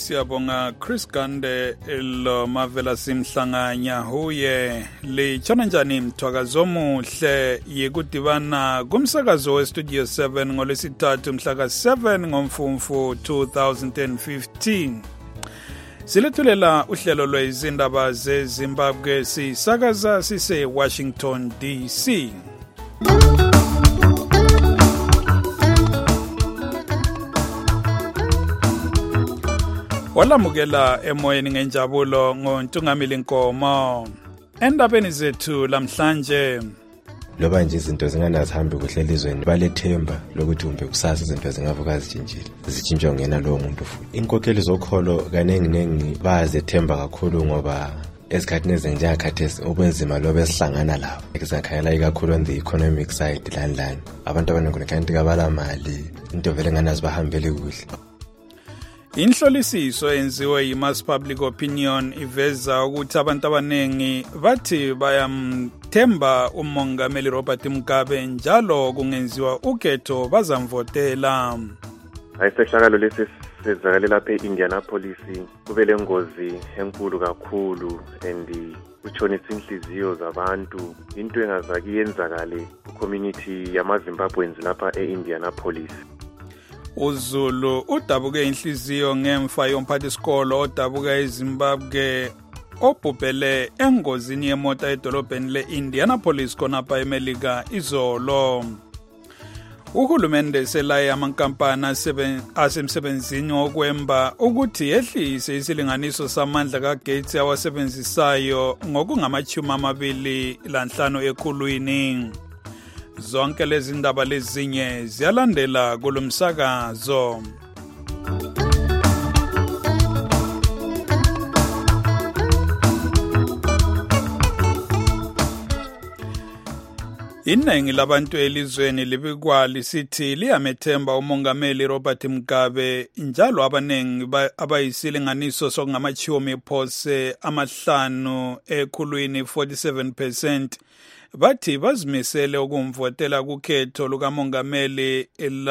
siyabonga Chris Gande lo Mavela Simhlanganya huye lichona njani mthwakazo omuhle yekudibana kumsakazo weStudio 7 ngolwesithathu mhla ka7 ngoMfumfu 2015. Silethulela uhlelo lwezindaba zeZimbabwe sisakaza sise Washington DC. Walamukela emoyeni ngenjabulo ngoNtungamili Nkomo. Endabeni zethu lamhlanje loba nje izinto zinganazihambi kuhle elizweni balethemba lokuthi umbe kusasa izinto zingavuka zitshintshwa ngena lowo muntu futhi. Inkokheli zokholo kanengi bazethemba kakhulu ngoba esikhathini ezinjengakhathesi ubunzima lobe sihlangana lawo kuzakhayela ikakhulu on the economic side landline abantu abaningi kanti kabala mali into vele nganazi bahambele kuhle. Inhlolisiso enziwe yiMass Public Opinion iveza ukuthi abantu abanengi bathi bayamthemba umongameli Robert Mugabe njalo kungenziwa ukhetho bazamvotela. Ayisehlakalo lesi sezakale lapha eIndianapolis kube lengozi enkulu kakhulu and kutshonisa inhliziyo zabantu into engazaki yenzakale ku-community yamaZimbabweans lapha eIndianapolis. uZulu udabuke inhliziyo ngemfa yomphathisikolo odabuka eZimbabwe obhubhele engozini yemota edolobheni le-Indianapolis khonapha eMelika izolo. Uhulumende selaye amankampani asemsebenzini wokwemba ukuthi yehlise isilinganiso samandla kagetsi awasebenzisayo ngokungama-25 ekhulwini. Zonke lezi ndaba lezinye ziyalandela kulomsakazo. Iningi labantu elizweni libikwa lisithi liyamethemba umongameli Robert Mugabe njalo abanengi abayisilinganiso sokungama-5 ekhulwini 47% bathi bazimisele ukumvotela kukhetho lukamongameli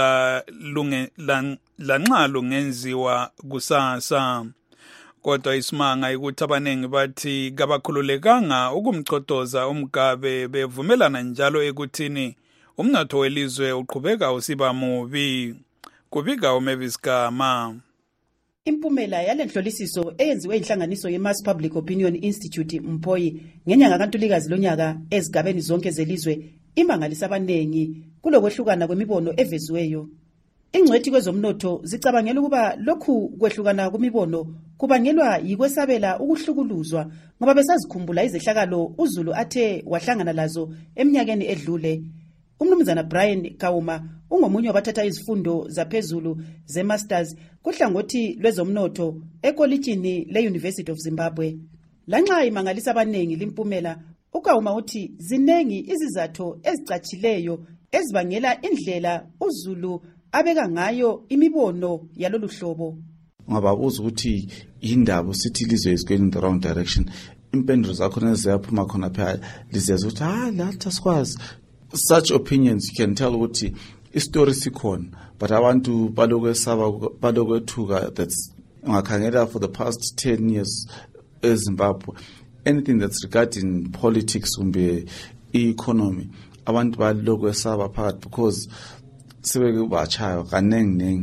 lanxa lungenziwa kusasa. Kodwa isimanga ukuthi abanengi bathi kabakhululekanga ukumchotoza uMugabe bevumelana njalo ekuthini umnotho welizwe uqhubeka usiba mubi. Kubika uMavis Gama. Impumela yalenhlolisiso eyenziwe inhlanganiso yeMass Public Opinion Institute Mpoyi ngenyanga kaNtulikazi lonyaka ezigabeni zonke zelizwe imangalisa abanengi kulokwehlukana kwemibono eveziweyo. Ingcwethi kwezomnotho zicabangela ukuba lokhu kwehlukana kwemibono kubangelwa yikwesabela ukuhlukuluzwa ngoba besazikhumbula izehlakalo uZulu athe wahlangana lazo eminyakeni edlule. Umnumzana Brian Kauma ungomunye wabathatha izifundo zaphezulu ze-masters kuhlangothi lwezomnotho ekolijini le-University of Zimbabwe. Lanxa imangalisa abanengi limpumela, uKauma uthi zinengi izizathu ezicatshileyo ezibangela indlela uZulu abeka ngayo imibono yalolu hlobo. Ngababuza ukuthi indaba sithi ilizwe is going in the wrong direction. Impendulo zakhona ziyaphuma khona phela lizeza ukuthi lathi sikwazi. Such opinions you can tell ukuthi istory sikhona but abantu balokwethuka that's ungakhangela for the past 10 years eZimbabwe anything that's regarding politics kumbe economy abantu balokwesaba phakathi because sebeke bachayo kanengi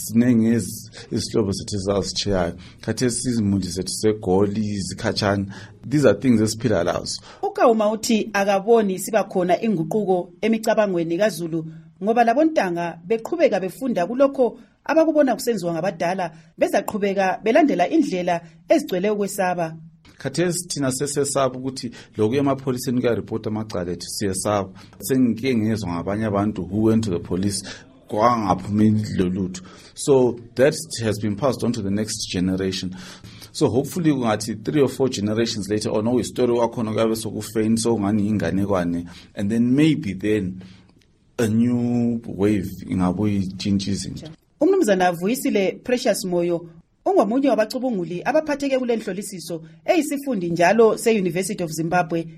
isihlobo sethu zazitshayo khathesi izimundi zethu segoli izikhatshana these are things esiphila lazo. uKauma uthi akaboni siba khona inguquko emicabangweni kaZulu ngoba labontanga beqhubeka befunda kulokho abakubona kusenziwa ngabadala bezaqhubeka belandela indlela ezigcwele ukwesaba. Khathesi thina sesesaba ukuthi lokho emapholiseni kuyareport amacala ethu siyesaba sengike ngezwe ngabanye abantu who went to the police kwangaphumeli lolutho. So that has been passed on to the next generation. So hopefully kungathi 3 or 4 generations later on story wakhona kuyabe sokufein so ngani inganekwane and then maybe then a new wave ingabuyi itshintshize. Umnumzana Vuyisile Precious Moyo ungomunye wabacubunguli abaphatheke kule nhlolisiso eyisifundi njalo se-University of Zimbabwe.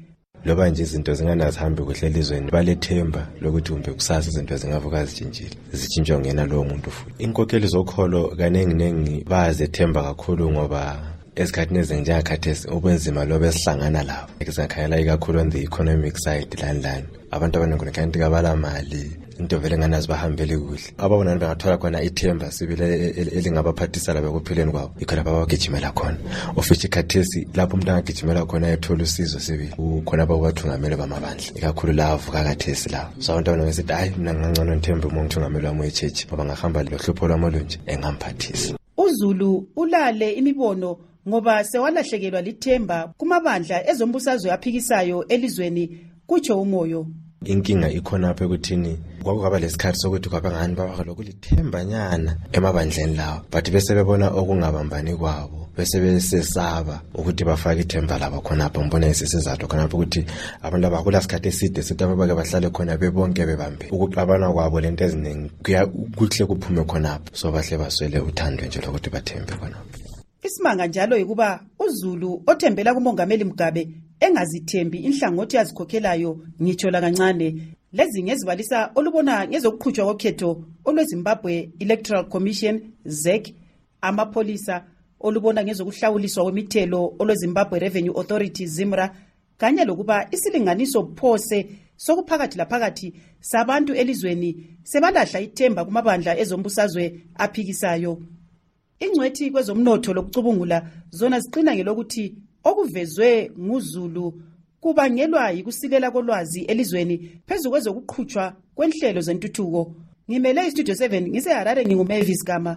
loba nje izinto zinganazihambi kuhle elizweni balethemba lokuthi kumbe kusasa izinto zingavuka zitshintshile zitshintshwa ngena lowo muntu futhi. Inkokheli zokholo kanenginengi bayazethemba kakhulu ngoba esikhathini ezinjengakhathesi ubunzima lobe sihlangana lawo ekuzakhayela ikakhulu on the economic side lani abantu abaningi kanti kabala mali into vele nganazi bahambele kuhle ababona bangathola khona ithemba sibile elingabaphathisa labo kuphileni kwabo ikhona babagijimela khona ofithi khathesi lapho umuntu angagijimela khona ethola usizo sibili ukhona abawathungamele bamabandla ikakhulu lavu kakathesi lawo so abantu abaningi hayi mina ngangcono nthemba umuntu wami echechi ngoba ngahamba lohlupho lwamalunje engamphathisa. uZulu ulale imibono ngoba sewalahlekelwa lithemba kumabandla ezombusazwe aphikisayo elizweni kutsho umoyo. Inkinga ikhona apha ekuthini kwakungaba lesikhathi sokuthi kwabangani baba lokulithemba nyana emabandleni lawo but bese bebona okungabambani kwabo bese besesaba ukuthi bafake ithemba labo khona apha. Ngibona isizathu khona apha ukuthi abantu abakula sikhathi eside sithi ababake bahlale khona bebonke bebambe ukuxabana kwabo lento eziningi kuhle kuphume khona apha so bahle baswele uthando nje lokuthi bathembe khona apha. Isimanga njalo yikuba uZulu othembela kuMongameli Mugabe engazithembi inhlangothi yazikhokhelayo ngitsho la kancane. Lezi ngezibalisa olubona ngezokuqhutshwa kokhetho olweZimbabwe Electoral Commission ZEC, amapolisa olubona ngezokuhlawuliswa kwemithelo olweZimbabwe Revenue Authority ZIMRA, kanye lokuba isilinganiso phose sokuphakathi laphakathi sabantu elizweni sebalahla ithemba kumabandla ezombusazwe aphikisayo. Ingcwethi kwezomnotho lokucubungula zona ziqina ngelokuthi okuvezwe nguZulu kubangelwa yikusilela kolwazi elizweni phezu kwezokuqhutshwa kwenhlelo zentuthuko. Ngimele iStudio 7 ngiseHarare nginguMavis Gama.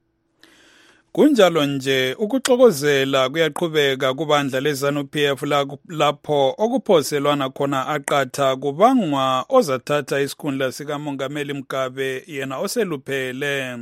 Kunjalo nje ukuxokozela kuyaqhubeka kubandla leZANU-PF lapho okuphoselwana khona aqatha kubangwa ozathatha isikhundla sikaMongameli Mugabe yena oseluphele.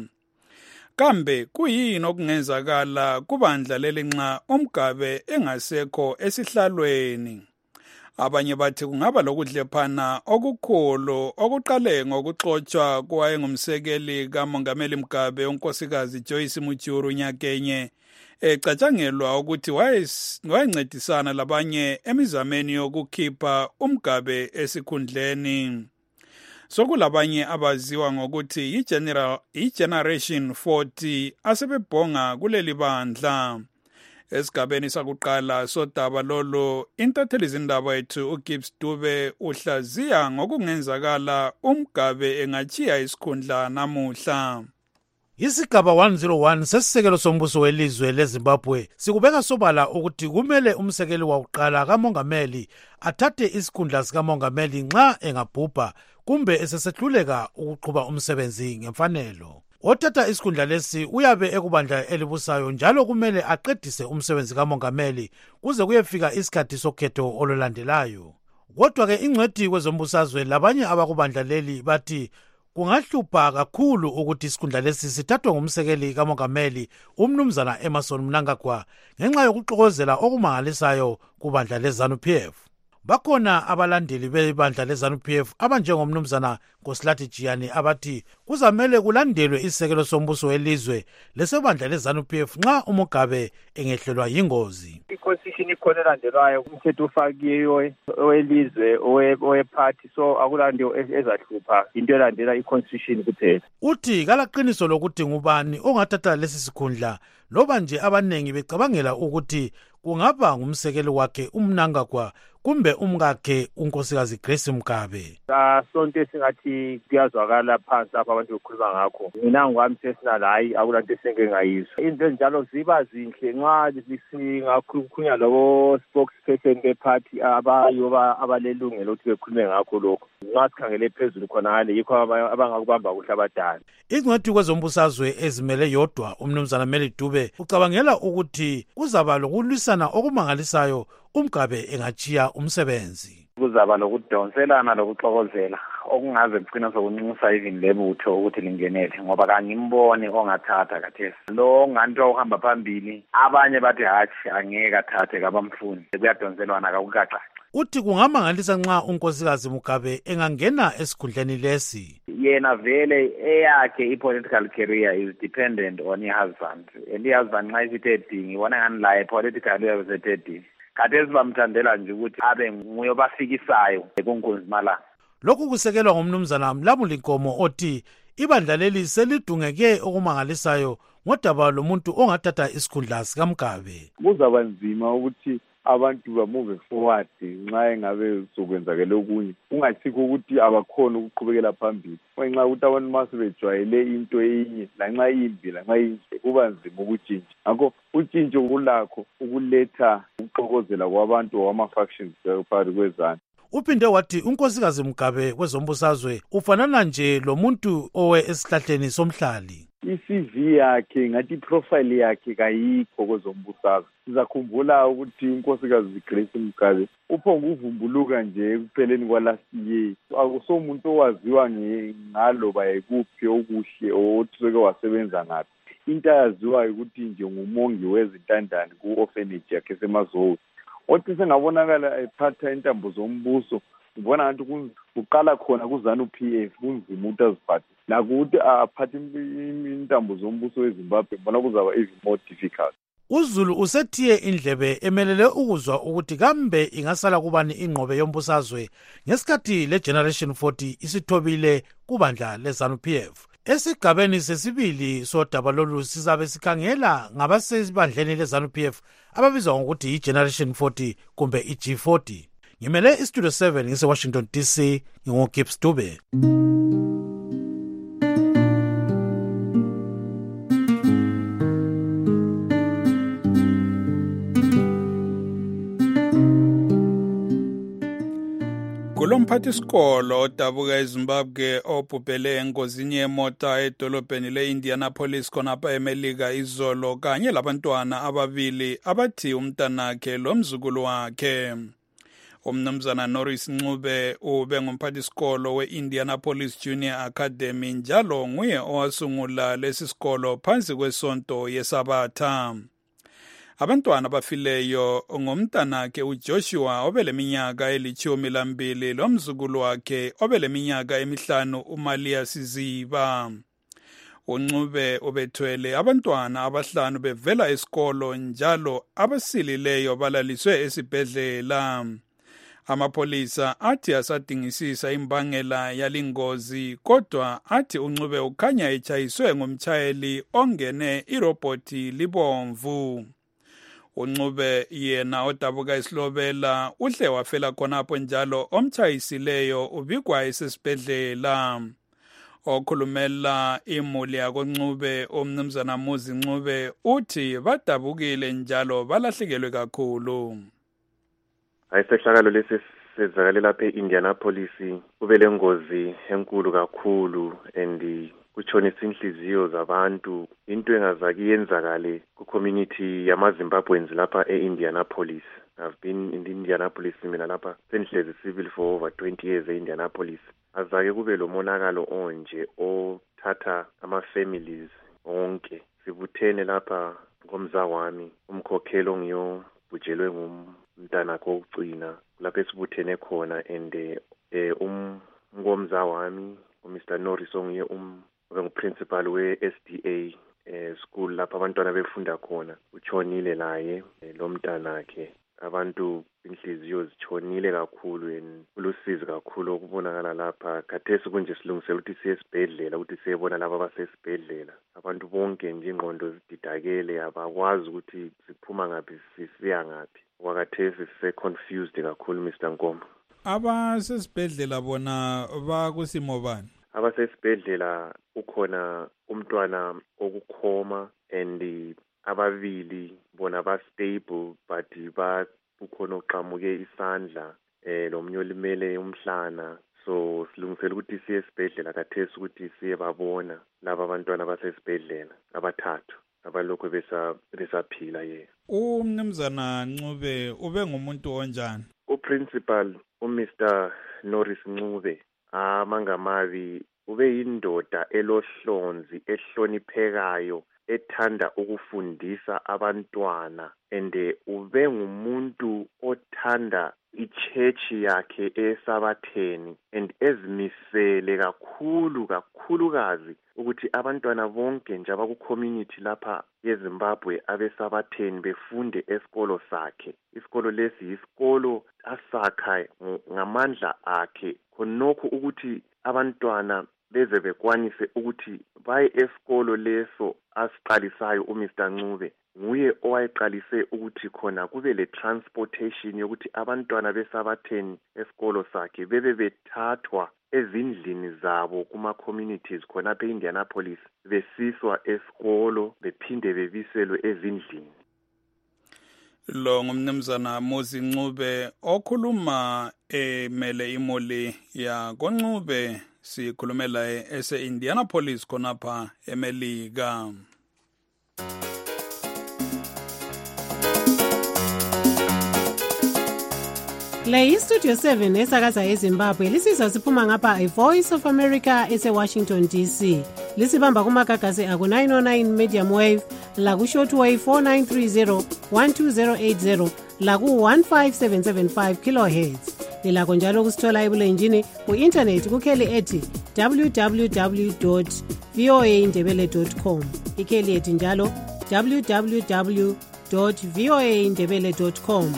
Kambe kuyini okungenzakala kubandla leli nxa uMugabe engasekho esihlalweni? Abanye bathi kungaba lokudlephana okukhulu okuqale ngokuxotshwa kwayengumsekeli kaMongameli Mugabe unkosikazi Joyce Mujuru nyakenye ecatshangelwa ukuthi wayencedisana labanye emizameni yokukhipha uMugabe esikhundleni. Sokulabanye abaziwa ngokuthi i-Generation 40 asebebhonga kuleli bandla. Esigabeni sakuqala sodaba lolo intatheli zindaba yethu uGibbs Dube uhlaziya ngokungenzakala uMugabe engachiya isikhundla namuhla. Isigaba 101 sesisekelo sombuso welizwe leZimbabwe sikubeka sobala ukuthi kumele umsekeli wakuqala kaMongameli athathe isikhundla sikaMongameli nxa engabhubha kumbe esesehluleka ukuqhuba umsebenzi ngemfanelo. Othatha isikhundla lesi uyabe ekubandla elibusayo njalo kumele aqedise umsebenzi kaMongameli kuze kuyefika isikhathi sokhetho olulandelayo. Kodwa ke ingcwethi kwezombusazwe labanye abakubandla leli bathi kungahlupha kakhulu ukuthi isikhundla lesi sithathwe ngumsekeli kaMongameli umnumzana Emmerson Mnangagwa ngenxa yokuxokozela okumangalisayo kubandla leZANU-PF. Bakhona abalandeli bebandla leZANU-PF abanjengomnumzana Nkosilathi Jiyane abathi kuzamele kulandelwe isisekelo sombuso welizwe lesebandla leZANU-PF nxa uMugabe engehlelwa yingozi. I-constitution ikhona elandelwayo umthetho ofakiwe owelizwe oweparty so akulanto ezahlupha into elandela i-constitution kuphela. Uthi kalaqiniso lokuthi ngubani ongathatha lesi sikhundla loba nje abanengi becabangela ukuthi kungaba ngumsekeli wakhe uMnangagwa kumbe umkakhe unkosikazi Grace Mugabe. Sonke esingathi kuyazwakala phansi apha abantu bekhuluma ngakho. Mina ngwami personal hayi akulanto esengeke ngayizwa. Into njalo ziba zinhle nxa singakhulukhulunya labo spokesperson beparty abalelungelo ukuthi bekhulume ngakho lokho. Nxa sikhangele phezulu khona ngale yikho abangakubamba kuhle abadala. Ingcwethi kwezombusazwe ezimele yodwa umnumzana Meli Dube ucabangela ukuthi kuzaba lokulwisana okumangalisayo uMugabe engachiya umsebenzi. Kuzaba lokudonselana lokuxokozela okungaze kugcina sokunxusa even lebutho ukuthi lingenele ngoba kangimbone ongathatha kathesi lo nganto uhamba phambili abanye bathi hathi angeke athathe kabamfuni kuyadonselwana kakukaca. Uthi kungamangalisa nxa unkosikazi Mugabe engangena esikhundleni lesi. Yena vele eyakhe i-political career is dependent on her husband and her husband nxa isithe dingi wona ngani la politically uyabe sethe dingi khathesi bamthandela nje ukuthi abe nguye obafikisayo kunkunzimalanga. Lokhu kusekelwa ngumnumzana Mlamuli Nkomo othi ibandla leli selidungeke okumangalisayo ngodaba lomuntu ongathatha isikhundla sikaMgabe. Kuzaba nzima ukuthi abantu bamove forward nxa engabe sokwenzakele okunye, kungasikho ukuthi abakhona ukuqhubekela phambili. Ngenxa ukuthi abantu masebejwayele into eyinye, lanxa imbi lanxa inhle, kuba nzima ukutshintsha. Ngakho utshintsho kulakho ukuletha ukuxokozela kwabantu wama-factions phakathi kwezana. Uphinde wathi unkosikazi Mgabe kwezombusazwe ufanana nje lo muntu owe esihlahleni somhlali. I-CV yakhe ngathi profile yakhe kayikho kwezombusazwe. Sizakhumbula ukuthi unkosikazi Grace Mgabe uphonga uvumbuluka nje ekupheleni kwalast year. Akusomuntu owaziwa ngaloba yikuphi okuhle othuseke wasebenza ngaphi. Into ayaziwayo ukuthi nje ngumongi wezintandane ku-orphanage yakhe eseMazowe. Othi sengabonakala ephatha intambo zombuso, ubona ngathi kuqala khona kuZANU-PF kunzima ukuthi aziphathe. Nakuthi aphathe intambo zombuso weZimbabwe, bona kuzaba even more difficult. uZulu usethiye indlebe emelele ukuzwa ukuthi kambe ingasala kubani ingqobe yombusazwe ngesikhathi leGeneration 40 isithobile kubandla leZANU-PF. Esigabeni sesibili sodaba lolu sizabe sikhangela ngabasebandleni leZANU-PF ababizwa ngokuthi iGeneration 40 kumbe iG40. Ngimele iStudio 7 ngise-Washington DC, nginguGibbs Dube. Kulomphathisikolo odabuka eZimbabwe obhubhele engozini yemota edolobheni le-Indianapolis khonapha eMelika izolo kanye labantwana ababili abathi umntanakhe lomzukulu wakhe. Umnumzana Norris Ncube ube ngumphathisikolo we-Indianapolis Junior Academy njalo nguye owasungula lesi sikolo phansi kwesonto yeSabatha. Abantwana abafileyo ngumntanakhe uJoshua obeleminyaka eli-12 lomzukulu wakhe obeleminyaka emihlanu uMalia Siziba. uNcube ubethwele abantwana abahlanu bevela esikolo njalo abasilileyo balaliswe esibhedlela. Amapolisa athi asadingisisa imbangela yalingozi kodwa athi uNcube ukhanya etshayiswe ngumtshayeli ongene irobhoti libomvu. uNcube yena odabuka isilobela uhle wafela khonapho njalo omtshayisileyo ubikwa esesibhedlela. Okhulumela imuli yakoNcube umnumzana Muzi Ncube uthi badabukile njalo balahlekelwe kakhulu. Ayisehlakalo lesi sezakale lapha eIndianapolis kube lengozi enkulu kakhulu and kutshonisa inhliziyo zabantu, into engazaki yenzakale ku-community yamaZimbabweans lapha e-Indianapolis. I've been in Indianapolis mina lapha sengihlezi civil for over 20 years e-Indianapolis. Azake kube lo monakalo onje othatha ama-families onke. Sibuthene lapha ngomza wami, umkhokheli ongiyobhujelwe ngumntanakhe wokugcina lapha esibuthene khona and ngomza wami uMr Norris onguye principal we-SDA school lapha abantwana befunda khona utshonile laye lo mntanakhe. Abantu inhliziyo zitshonile kakhulu and kulusizi kakhulu ukubonakala lapha. Khathesi kunje silungisela ukuthi siye esibhedlela ukuthi siyebona laba abasesibhedlela. Abantu bonke nje ingqondo zididakele, abakwazi ukuthi siphuma ngaphi sisiya ngaphi. Wakhathesi sise-confused kakhulu Mr Nkomo. Abasesibhedlela bona bakusimo bani? Abasesibhedlela ukhona umntwana okukhoma and ababili bona ba-stable but kukhona oqamuke isandla lomunye olimele umhlana. So silungisela ukuthi siye esibhedlela khathesi ukuthi siye babona laba abantwana basesibhedlela abathathu abalokhu besaphila ye. Umnumzana Ncube ube ngumuntu onjani? Uprincipal uMr Norris Ncube amangamabi ube yindoda elohlonzi ehloniphekayo ethanda ukufundisa abantwana and ube ngumuntu othanda ichurch yakhe esabatheni and ezimisele kakhulukazi ukuthi abantwana bonke nje abaku community lapha yeZimbabwe abesabatheni befunde esikolo sakhe. Isikolo lesi isikolo asakha ngamandla akhe khonokho ukuthi abantwana beze bekwanise ukuthi baye esikolo leso asiqalisayo uMr Ncube. Nguye owayeqalise ukuthi khona kube le transportation yokuthi abantwana besabatheni esikolo sakhe bebe bethathwa ezindlini zabo kuma communities khona phe Indianapolis besiswa esikolo bephinde bebiselwe ezindlini. Lo ngumnumzana Mozi Ncube okhuluma emele imoli ya koNcube, sikhulumela ese-Indianapolis khonapha eMelika. Le iStudio 7 esakaza eZimbabwe lisizwa siphuma ngapha iVoice of America ese-Washington DC. Lisibamba kumagagasi aku 909 medium wave, laku shortwave 4930 12080, laku 15775 kilohertz. Lilakho njalo kusithola ebulenjini ku-internet kukheli ethi www.voaindebele.com. Ikheli ethi njalo www.voaindebele.com.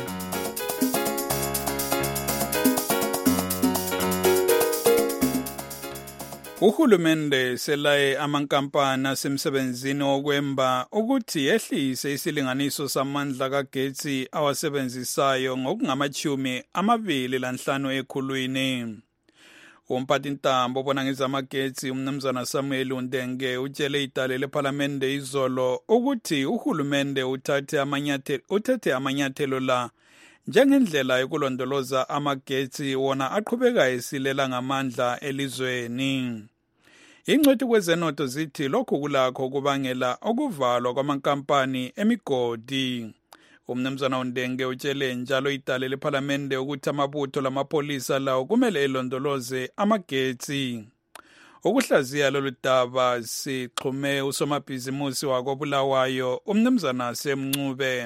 Uhulumende selaye amankampani asemsebenzini okwemba ukuthi yehlise isilinganiso samandla kagetsi awasebenzisayo ngokungama-25 ekhulwini. Umphathintambo obona ngezamagetsi umnumzana Samuel Undenge utshele idale lephalamende izolo ukuthi uhulumende uthethe amanyathelo la njengendlela yokulondoloza amagetsi wona aqhubeka esilela ngamandla elizweni. Ingcwethi kwezenotho zithi lokhu kulakho kubangela ukuvalwa kwamankampani emigodi. Umnumzana Undenge utshele njalo idale lephalamende ukuthi amabutho lamapolisa lawo kumele elondoloze amagetsi. Ukuhlaziya lolu daba sixhume usomabhizimusi wakoBulawayo umnumzana Semncube.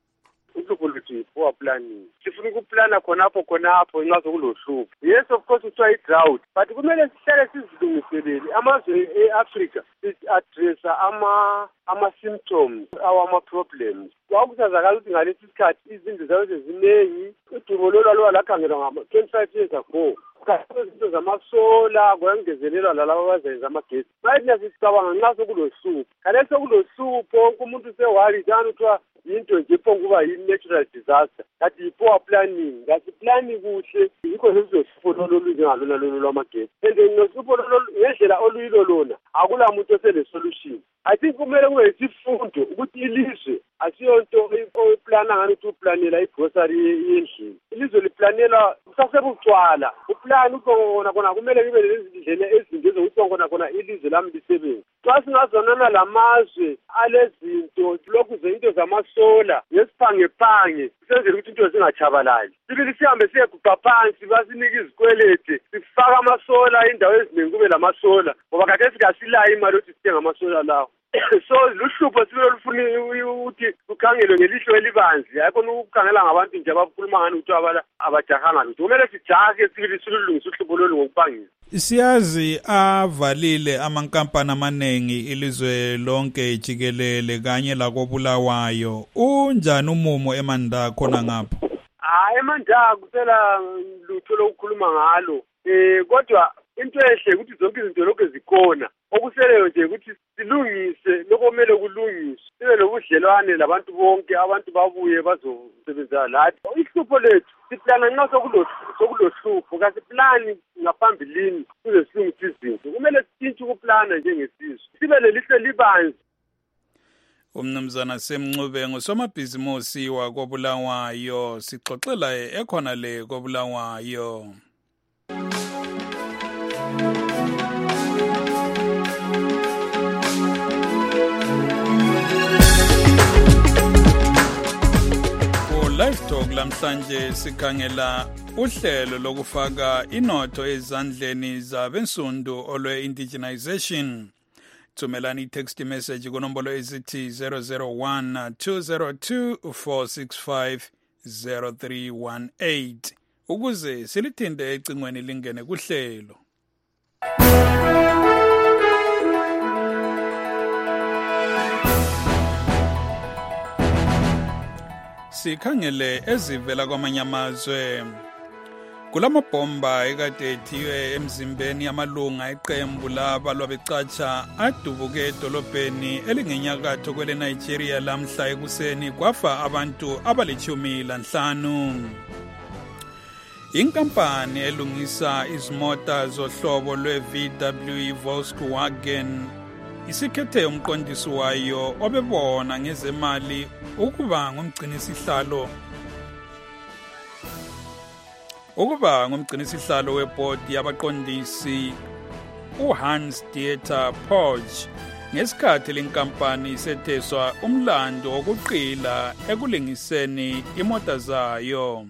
Poor planning. Sifuna ukuplana khonapho nxa sokulohlupho. Yes, of course kuthiwa i-drought, but kumele sihlale sizilungiselele amazwe e-Africa addressa ama-symptoms ama-problems. Kwakusazakala ukuthi ngalesi sikhathi izindlu zabe sezinengi, udumo lolwa lakhangelwa ngama-25 years ago. Izinto zamasola kwayangezelelwa lalabo abazenza amagetsi. Manje sisicabanga nxa sokulohlupho. Kale sokulohlupho wonke umuntu usewari njani kuthiwa into nje iphonguba yi-natural disaster. Kanti yi-poor planning. Kasiplani kuhle yikho sezizohlupho lolunjengalona lolu lwamagetsi. And nohlupho ngendlela oluyilo lona akula muntu osele-solution. I think kumele kube yisifundo ukuthi ilizwe asiyonto oyiplana ngani ukuthi uplanela igrosari yendlini. Ilizwe liplanela kusasebucwala. Uplani khona kumele kube lezindlela ezinde zokuthi khona ilizwe lami lisebenze. Xa singazonana lamazwe alezinto lokhu zinto zamasola nesiphange senzele ukuthi into zingachabalali. Sibili sihambe siyeguqa phansi basinike izikwelete sifaka amasola indawo eziningi kube lamasola ngoba kade sikasilayo imali ukuthi sithenga amasola lawo. So luhlupho sibilo lufuna ukuthi kukhangelwe ngelihlo elibanzi hayi khona ukukhangela ngabantu nje abakhuluma ngani ukuthi abajahanga lutho. Kumele sijahe sibili silungise uhlupho lolu ngokuphangisa. Siyazi avalile amankampani amanengi ilizwe lonke jikelele kanye lakoBulawayo. Unjani umumo eManda khona ngapha? Emanda kusela lutho lokukhuluma ngalo. Kodwa into ehle ukuthi zonke izinto lokho zikhona. Okuseleyo nje ukuthi silungise lokumele kulungiswe. Sibe nobudlelwane labantu bonke, abantu babuye bazosebenza lathi. Ihlupho lethu siplana nxa sokulohlupho, kasiplani ngaphambilini kuze silungise izinto. Kumele sitshintshe ukuplana njengesizwe. Sibe lelihle libanzi. Umnumzana Semncube ngusomabhizimusi wakoBulawayo, sixoxela ekhona le koBulawayo. Live Talk lamhlanje sikhangela uhlelo lokufaka inotho ezandleni zabensundu olwe indigenization. Thumelani i-text message kunombolo ezithi 001 202 465 0318 ukuze silithinte ecingweni lingene kuhlelo. Sikhangele ezivela kwamanye amazwe. Kulamabhomba ekade ethiwe emzimbeni yamalunga eqembu labalwa becatsha adubuke edolobheni elingenyakatho kwele Nigeria lamhla ekuseni kwafa abantu abali-15. Inkampani elungisa izimota zohlobo lwe-VW Volkswagen isikhethe umqondisi wayo obebona ngezemali ukuba ngumgcinisihlalo webhodi yabaqondisi uHans Dieter Porsche ngesikhathi lenkampani isetheswa umlando wokuqila ekulingiseni imota zayo.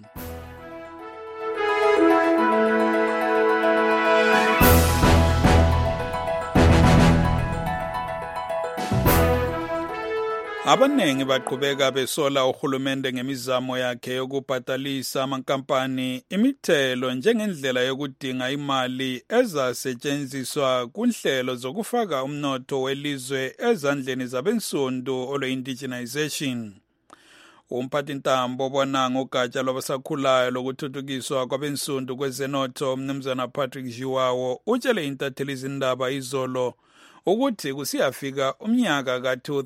Abanengi baqhubeka besola uhulumende ngemizamo yakhe yokubhatalisa amankampani imithelo njengendlela yokudinga imali ezasetshenziswa kunhlelo zokufaka umnotho welizwe ezandleni zabensundu olwe-indigenization. Umphathintambo obona ngogatsha lwabasakhulayo lokuthuthukiswa kwabensundu kwezenotho Mnumzana Patrick Jiwawo utshele intatheli izindaba izolo ukuthi kusiyafika umnyaka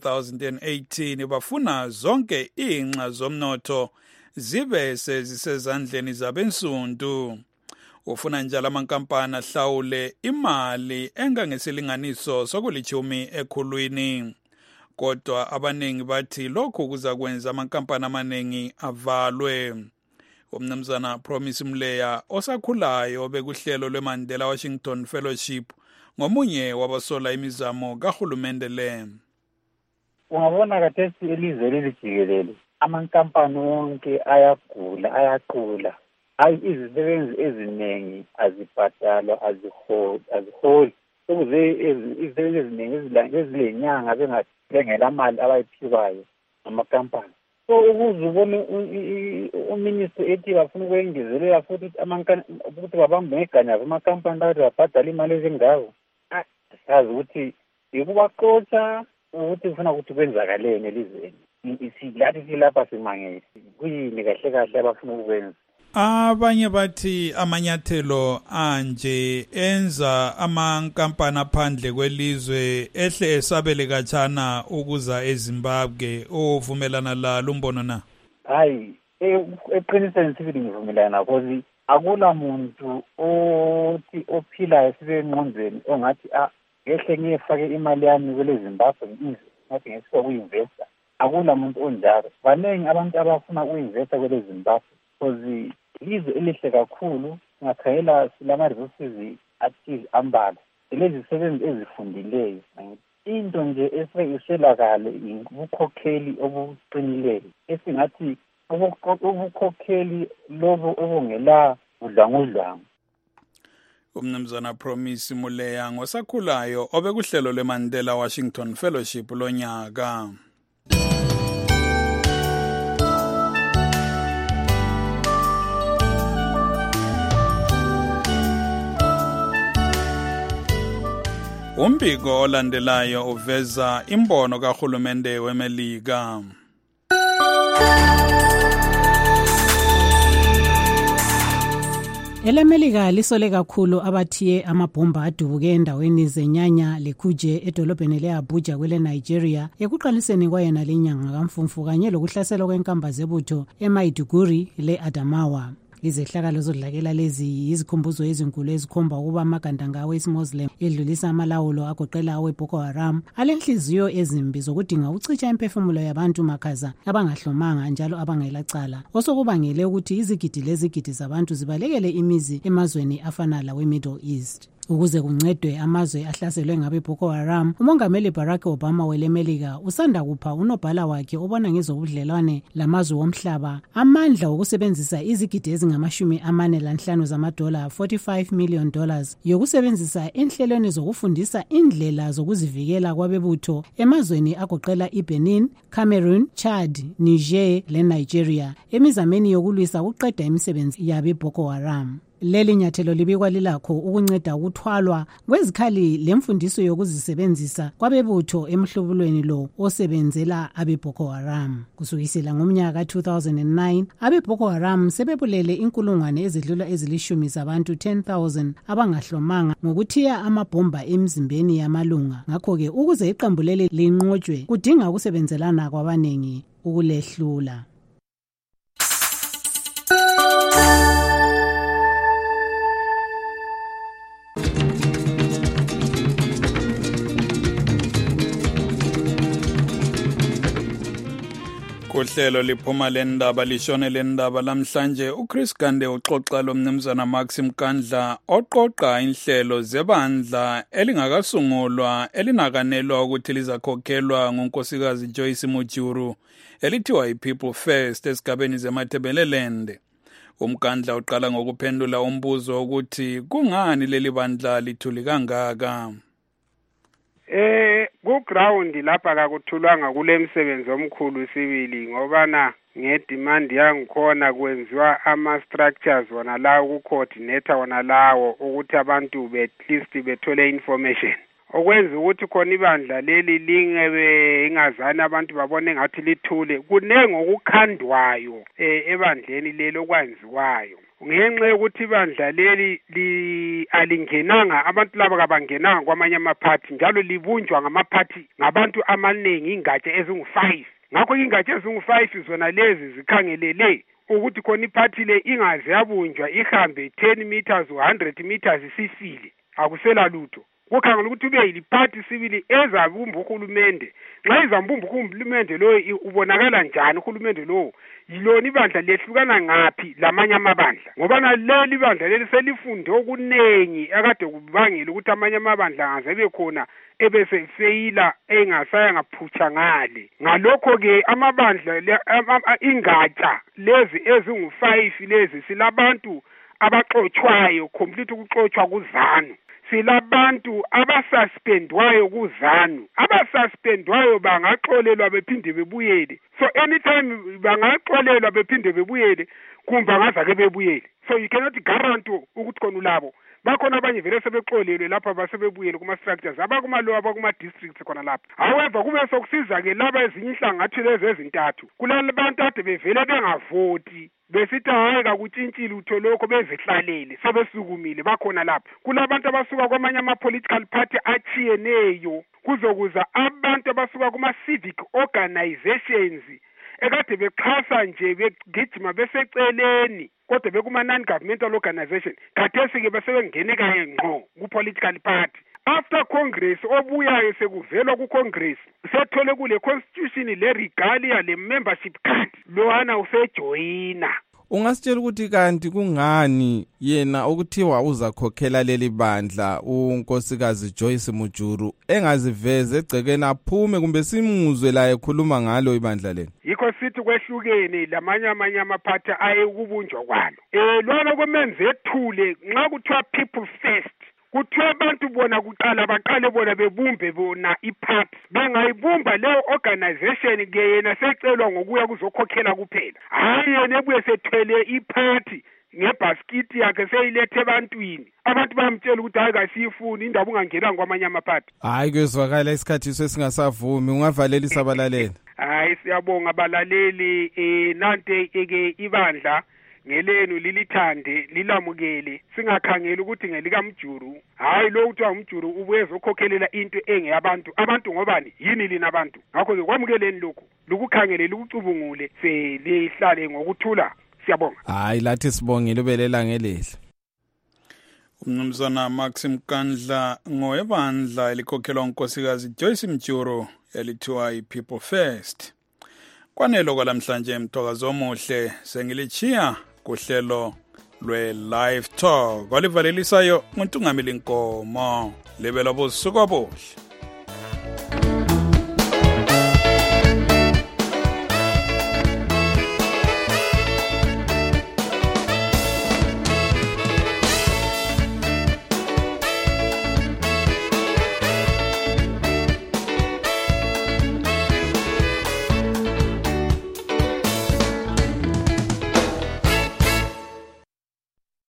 ka-2018 bafuna zonke inxa zomnotho zibe sezisezandleni zabensundu. Ufuna njalo amankampani ahlawule imali engangesilinganiso sokulithumi ekhulwini. Kodwa abanengi bathi lokhu kuzakwenza amankampani amaningi avalwe. Umnumzana Promise Mleya osakhulayo bekuhlelo lweMandela Washington Fellowship ngomunye wabasola imizamo kahulumende le. Ungabona kathesi ilizwe lelijikelele amankampani wonke ayaqula. Hayi izisebenzi eziningi azibhadalwa aziholi. Ukuze izisebenzi eziningi ezilenyanga bengela mali abayiphiwayo amakampani. So ukuze ubone uminister ethi bafuna ukwengezelela futhi ukuthi babambe ngeganyavu amakampani lawo babhadala imali ezingako. Sazi ukuthi ikubaxotsha ukuthi ufuna ukuthi kwenzakaleni elizweni. Silathi silapha simangele. Kuyini kahle kahle abafuna ukwenza. Abanye bathi amanyathelo anje enza amankampani aphandle kwelizwe ehle esabele kachana ukuza eZimbabwe ovumelana lalo umbono na. Hayi eqinisweni sibili ngivumelana because akula muntu othi ophilayo sibe engqondweni ongathi ngehle ngiyefake imali yami kwele Zimbabwe ngathi ngisho kuinvesta. Akula muntu onjalo. Baningi abantu abafuna ukuinvesta kwele Zimbabwe because ilizwe elihle kakhulu ngakhayela silama resources active ambala. Lezi zisebenzi ezifundileyo. Into nje eseyishelakale ubukhokheli obuqinileyo. Esingathi ubukhokheli lobo obungela udlangudlangu. Umnumzana Promise Muleya ngosakhulayo obekuhlelo lweMandela Washington Fellowship lonyaka. Umbiko olandelayo uveza imbono kahulumende weMelika. EleMelika lisole kakhulu abathiye amabhomba adubuke endaweni zenyanya lekhuje edolobheni le-Abuja kwele Nigeria ekuqaliseni kwayena lenyanga kaMfumfu kanye lokuhlaselwa kwenkamba zebutho eMaiduguri le-Adamawa. Izehlakalo zodlakela lezi yizikhumbuzo ezinkulu ezikhomba ukuba amagandanga awesi-Muslim edlulisa amalawulo agoqela awe-Boko Haram alenhliziyo ezimbi zokudinga ukucicha imphefumulo yabantu makhaza abangahlomanga njalo abangelacala osokubangele ukuthi izigidi lezigidi zabantu zibalekele imizi emazweni afana lawe-Middle East. ukuze kuncedwe amazwe ahlaselwe ngabe Boko Haram. Umongameli Barack Obama welemelika usanda kupha unobhala wakhe obona ngezobudlelwane lamazwe omhlaba amandla okusebenzisa izigidi ezingama-45 zamadola $45 million yokusebenzisa enhlelweni zokufundisa indlela zokuzivikela kwabebutho emazweni agoqela iBenin, Cameroon, Chad, Niger leNigeria emizameni yokulwisa ukuqeda imisebenzi yabe Boko Haram. Leli nyathelo libikwa lilakho ukunceda ukuthwalwa kwezikhali lemfundiso yokuzisebenzisa kwabebutho emhlubulweni lo osebenzela abe Boko Haram. Kusukisela ngomnyaka ka-2009 abe Boko Haram sebebulele inkulungwane ezidlula ezilishumi zabantu 10,000 abangahlomanga ngokuthiya amabhomba emzimbeni yamalunga. Ngakho-ke ukuze iqembu leli linqotshwe kudinga ukusebenzelana kwabanengi ukulehlula. Kuhlelo liphuma lendaba lishone lendaba lamhlanje uChris Gande uxoxa lomnumzana Maxim Kandla oqoqa inhlelo zebandla elingakasungulwa elinakanelwa ukuthi lizakhokhelwa ngunkosikazi Joyce Mujuru elithiwa iPeople First esigabeni zeMatabeleland. Umkandla uqala ngokuphendula umbuzo ukuthi kungani leli bandla lithuli kangaka. Ku ground lapha akakuthulanga kule msebenzi omkhulu sibili ngoba ngedemand yangikhona kwenziwa ama structures wona la ukucoordinate wona lawo ukuthi abantu at least bethole information okwenza ukuthi khona ibandla leli lingebe ingazani abantu babone ngathi lithule kunenge okukhandwayo ebandleni lelo okwenziwayo ngenxa yokuthi ibandla leli alingenanga abantu laba kabangenanga kwamanye amaphathi njalo libunjwa ngamaphathi ngabantu amaningi ingatsha ezingu-5 ngakho ingatsha ezingu-5 zona lezi zikhangelele ukuthi khona iphathi le ingaze yabunjwa ihambe 10 meters 100 meters isifile akusela lutho kukhangela ukuthi ube yiliphathi sibili ezabumba uhulumende nxa izambumba uhulumende lo ubonakala njani uhulumende lo yilona ibandla lehlukana ngaphi lamanye amabandla ngoba leli bandla leli selifunde okunengi akade kubangela ukuthi amanye amabandla angaze bekhona ebese feyila engasaya ngaphutsha ngale ngalokho ke amabandla ingatsha lezi ezingu-5 lezi silabantu abaxotshwayo complete ukuxotshwa kuzanu silabantu abasuspendwayo kuzanu abasuspendwayo bangaxolelwa bephinde bebuyele so anytime bangaxolelwa bephinde bebuyele kumbe angazake bebuyele so you cannot guarantee ukuthi khona ulabo bakhona abanye vele sebexolelwe lapha basebebuyele kuma structures abakuma-law abakuma-districts khona lapha however kube sokusiza ke laba ezinye inhlangathi lezi ezintathu kulabantu ade bevele bengavoti besithi hayi kakutshintshile utho lokho bezihlalele sebesukumile bakhona lapha kulabantu abasuka kwamanye ama-political party achiyeneyo kuzokuza abantu abasuka kuma-civic organizations ekade bexhasa nje begijima beseceleni kodwa bekuma non-governmental organization khathesi-ke besebengene kanye ngqo ku-political party after congress obuyayo sekuvelwa ku-congress sethole kule constitution le regalia le membership card lowana usejoyina. Ungasitshela ukuthi kanti kungani yena okuthiwa uzakhokhela leli bandla unkosikazi Joyce Mujuru engaziveze egcekeni aphume kumbe simuzwe la ekhuluma ngalo ibandla leli? Yikho sithi kwehlukene lamanye amaphathi aye ukubunjwa kwalo lwana kwemenze ethule nxa kuthiwa people first kuthiwa abantu bona kuqala baqale bona bebumbe bona ipart bengayibumba leyo organization ke yena secelwa ngokuya kuzokhokhela kuphela hayi yena ebuye sethwele ipart ngebhaskiti yakhe seyilethe ebantwini abantu bamtshela ukuthi hayi kasiyifuni indaba ungangenanga kwamanye amaphathi hayi kwezwakala isikhathi sesingasavumi ungavalelisa abalaleli hayi siyabonga abalaleli nante ke ibandla ngelenu lilithande lilamukele singakhangela ukuthi ngelika Mjuru hayi lo kuthiwa uMjuru ubuye zokhokhelela into engeyabantu abantu ngobani yini lina abantu ngakho ke kwamukeleni lokhu lukukhangele lukucubungule selihlale ngokuthula siyabonga hayi lathi sibongile ubelela ngelihle umnumzana Maxim Kandla ngoyebandla elikhokhelwa unkosikazi Joyce Mjuru elithiwa iPeople First kwanelo kwalamhlanje mthokazo omuhle sengilichiya kuhlelo lwe-Live Talk. Olivalelisayo nguNtungameli Nkomo. Lebela bosuku obuhle.